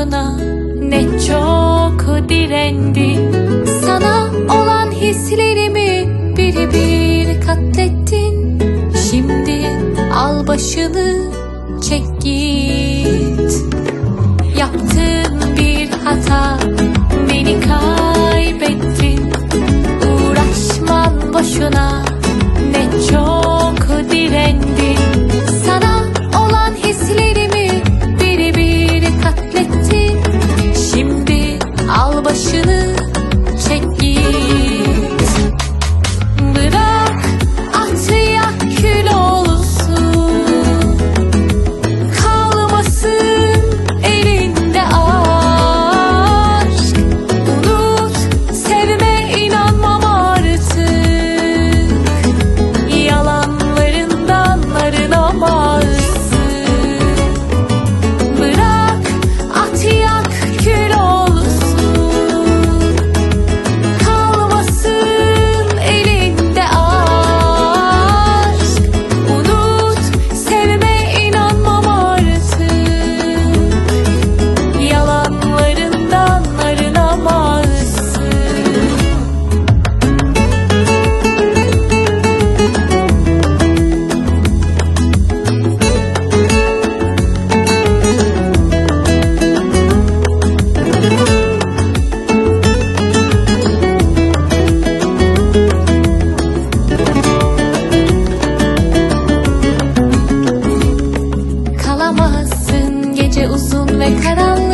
boşuna ne çok direndin. Sana olan hislerimi bir bir katlettin. Şimdi al başını çek git. Yaptığın bir hata, beni kaybettin. Uğraşman boşuna ne çok direndin. Sana olan hislerimi bir bir katlettin. Şimdi al başını çek git. Bırak at yak kül olsun. Kalmasın elinde aşk. Unut, sevme, inanmam artık. Yalanlarından arınamazsın. Bırak at yak kül olsun. Kalmasın elinde aşk. Unut, sevme, inanmam artık. Yalanlarından arınamazsın. Kalamazsın, gece uzun ve karanlık.